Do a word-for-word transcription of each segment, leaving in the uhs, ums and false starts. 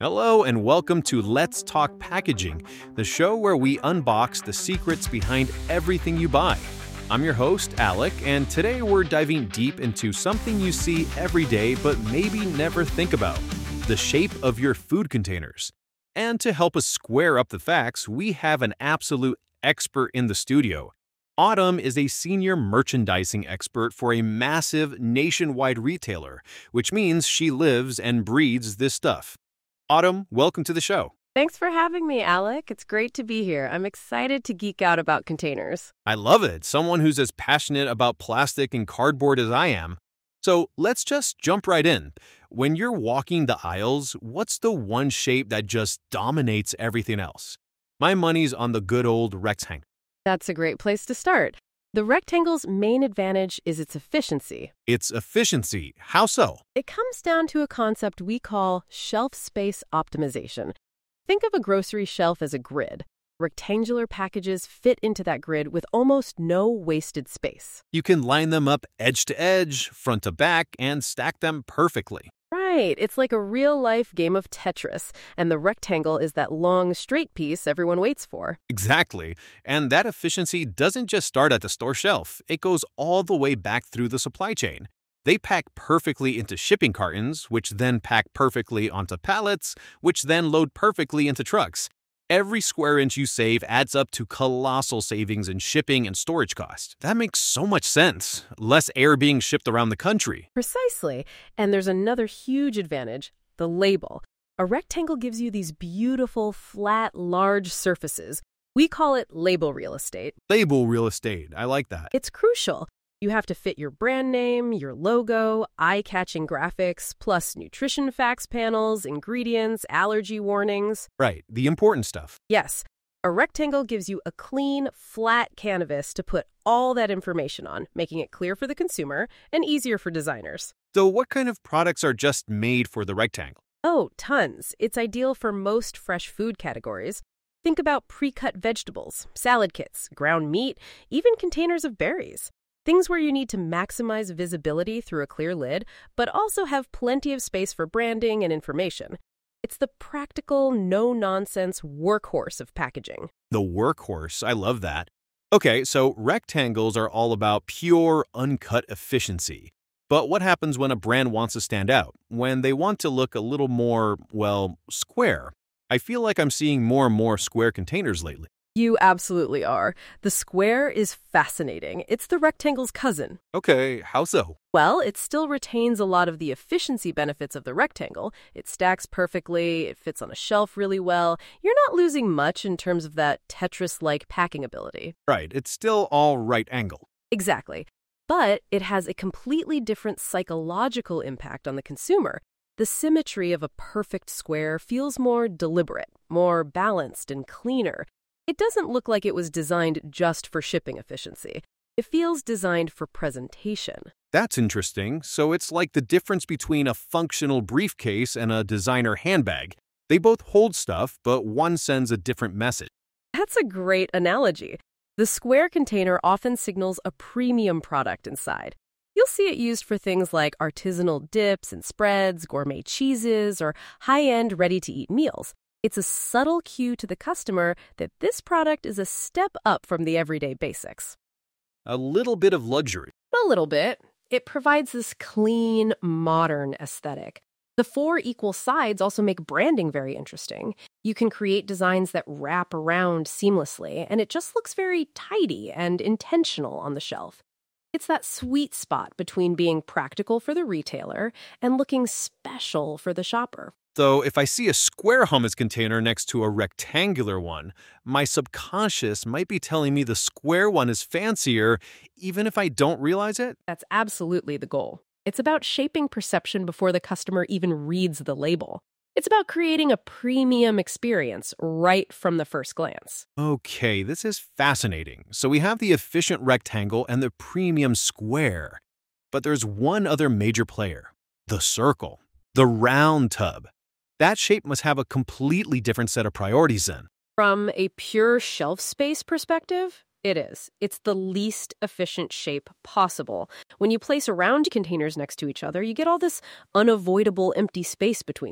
Hello and welcome to Let's Talk Packaging, the show where we unbox the secrets behind everything you buy. I'm your host, Alec, and today we're diving deep into something you see every day but maybe never think about: the shape of your food containers. And to help us square up the facts, we have an absolute expert in the studio. Autumn is a senior merchandising expert for a massive nationwide retailer, which means she lives and breathes this stuff. Autumn, welcome to the show. Thanks for having me, Alec. It's great to be here. I'm excited to geek out about containers. I love it. Someone who's as passionate about plastic and cardboard as I am. So let's just jump right in. When you're walking the aisles, what's the one shape that just dominates everything else? My money's on the good old rectangle. That's a great place to start. The rectangle's main advantage is its efficiency. Its efficiency. How so? It comes down to a concept we call shelf space optimization. Think of a grocery shelf as a grid. Rectangular packages fit into that grid with almost no wasted space. You can line them up edge to edge, front to back, and stack them perfectly. Right. It's like a real-life game of Tetris, and the rectangle is that long, straight piece everyone waits for. Exactly. And that efficiency doesn't just start at the store shelf. It goes all the way back through the supply chain. They pack perfectly into shipping cartons, which then pack perfectly onto pallets, which then load perfectly into trucks. Every square inch you save adds up to colossal savings in shipping and storage costs. That makes so much sense. Less air being shipped around the country. Precisely. And there's another huge advantage: the label. A rectangle gives you these beautiful, flat, large surfaces. We call it label real estate. Label real estate. I like that. It's crucial. You have to fit your brand name, your logo, eye-catching graphics, plus nutrition facts panels, ingredients, allergy warnings. Right, the important stuff. Yes, a rectangle gives you a clean, flat canvas to put all that information on, making it clear for the consumer and easier for designers. So what kind of products are just made for the rectangle? Oh, tons. It's ideal for most fresh food categories. Think about pre-cut vegetables, salad kits, ground meat, even containers of berries. Things where you need to maximize visibility through a clear lid, but also have plenty of space for branding and information. It's the practical, no-nonsense workhorse of packaging. The workhorse. I love that. Okay, so rectangles are all about pure, uncut efficiency. But what happens when a brand wants to stand out? When they want to look a little more, well, square? I feel like I'm seeing more and more square containers lately. You absolutely are. The square is fascinating. It's the rectangle's cousin. Okay, how so? Well, it still retains a lot of the efficiency benefits of the rectangle. It stacks perfectly, it fits on a shelf really well. You're not losing much in terms of that Tetris-like packing ability. Right, it's still all right angle. Exactly. But it has a completely different psychological impact on the consumer. The symmetry of a perfect square feels more deliberate, more balanced and cleaner. It doesn't look like it was designed just for shipping efficiency. It feels designed for presentation. That's interesting. So it's like the difference between a functional briefcase and a designer handbag. They both hold stuff, but one sends a different message. That's a great analogy. The square container often signals a premium product inside. You'll see it used for things like artisanal dips and spreads, gourmet cheeses, or high-end ready-to-eat meals. It's a subtle cue to the customer that this product is a step up from the everyday basics. A little bit of luxury. A little bit. It provides this clean, modern aesthetic. The four equal sides also make branding very interesting. You can create designs that wrap around seamlessly, and it just looks very tidy and intentional on the shelf. It's that sweet spot between being practical for the retailer and looking special for the shopper. So if I see a square hummus container next to a rectangular one, my subconscious might be telling me the square one is fancier, even if I don't realize it? That's absolutely the goal. It's about shaping perception before the customer even reads the label. It's about creating a premium experience right from the first glance. Okay, this is fascinating. So we have the efficient rectangle and the premium square. But there's one other major player: the circle, the round tub. That shape must have a completely different set of priorities then. From a pure shelf space perspective, it is. It's the least efficient shape possible. When you place round containers next to each other, you get all this unavoidable empty space between them.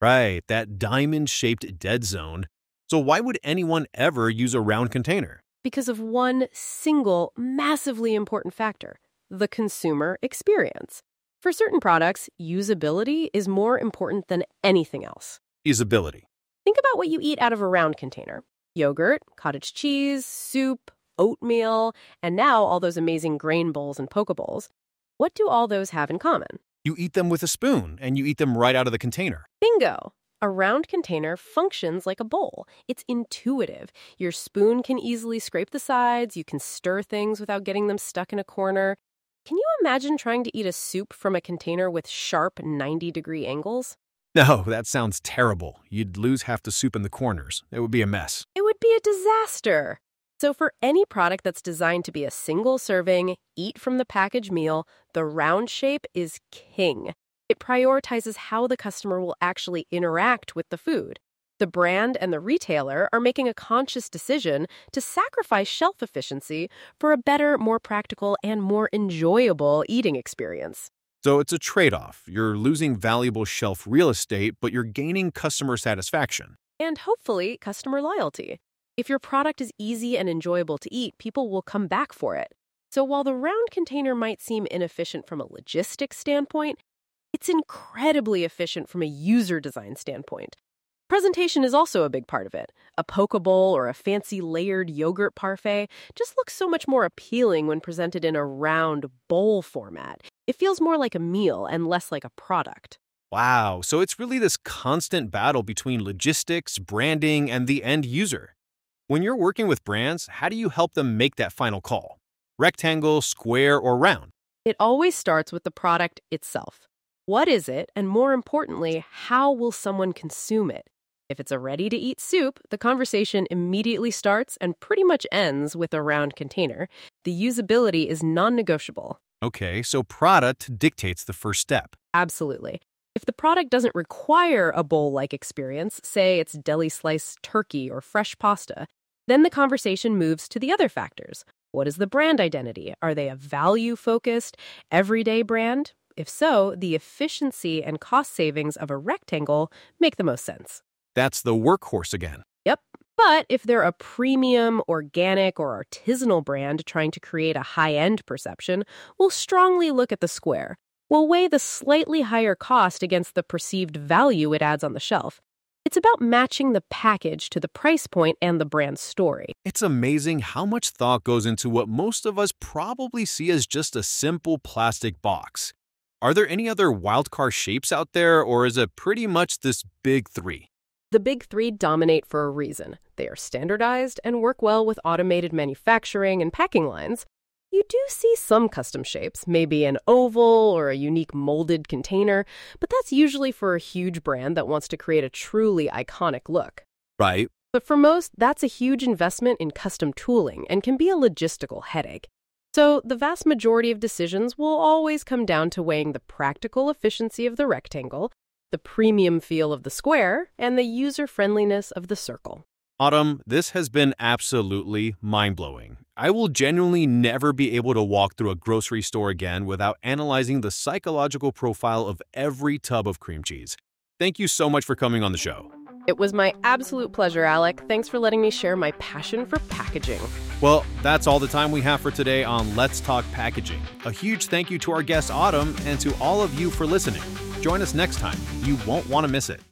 Right, that diamond-shaped dead zone. So why would anyone ever use a round container? Because of one single, massively important factor: the consumer experience. For certain products, usability is more important than anything else. Usability. Think about what you eat out of a round container: yogurt, cottage cheese, soup, oatmeal, and now all those amazing grain bowls and poke bowls. What do all those have in common? You eat them with a spoon, and you eat them right out of the container. Bingo! A round container functions like a bowl. It's intuitive. Your spoon can easily scrape the sides. You can stir things without getting them stuck in a corner. Can you imagine trying to eat a soup from a container with sharp ninety-degree angles? No, that sounds terrible. You'd lose half the soup in the corners. It would be a mess. It would be a disaster. So for any product that's designed to be a single serving, eat from the package meal, the round shape is king. It prioritizes how the customer will actually interact with the food. The brand and the retailer are making a conscious decision to sacrifice shelf efficiency for a better, more practical, and more enjoyable eating experience. So it's a trade-off. You're losing valuable shelf real estate, but you're gaining customer satisfaction. And hopefully, customer loyalty. If your product is easy and enjoyable to eat, people will come back for it. So while the round container might seem inefficient from a logistics standpoint, it's incredibly efficient from a user design standpoint. Presentation is also a big part of it. A poke bowl or a fancy layered yogurt parfait just looks so much more appealing when presented in a round bowl format. It feels more like a meal and less like a product. Wow, so it's really this constant battle between logistics, branding, and the end user. When you're working with brands, how do you help them make that final call? Rectangle, square, or round? It always starts with the product itself. What is it? And more importantly, how will someone consume it? If it's a ready-to-eat soup, the conversation immediately starts and pretty much ends with a round container. The usability is non-negotiable. Okay, so product dictates the first step. Absolutely. If the product doesn't require a bowl-like experience, say it's deli-sliced turkey or fresh pasta, then the conversation moves to the other factors. What is the brand identity? Are they a value-focused, everyday brand? If so, the efficiency and cost savings of a rectangle make the most sense. That's the workhorse again. Yep. But if they're a premium, organic, or artisanal brand trying to create a high-end perception, we'll strongly look at the square. We'll weigh the slightly higher cost against the perceived value it adds on the shelf. It's about matching the package to the price point and the brand story. It's amazing how much thought goes into what most of us probably see as just a simple plastic box. Are there any other wildcard shapes out there, or is it pretty much this big three? The big three dominate for a reason. They are standardized and work well with automated manufacturing and packing lines. You do see some custom shapes, maybe an oval or a unique molded container, but that's usually for a huge brand that wants to create a truly iconic look. Right. But for most, that's a huge investment in custom tooling and can be a logistical headache. So the vast majority of decisions will always come down to weighing the practical efficiency of the rectangle, the premium feel of the square, and the user-friendliness of the circle. Autumn, this has been absolutely mind-blowing. I will genuinely never be able to walk through a grocery store again without analyzing the psychological profile of every tub of cream cheese. Thank you so much for coming on the show. It was my absolute pleasure, Alec. Thanks for letting me share my passion for packaging. Well, that's all the time we have for today on Let's Talk Packaging. A huge thank you to our guest Autumn and to all of you for listening. Join us next time. You won't want to miss it.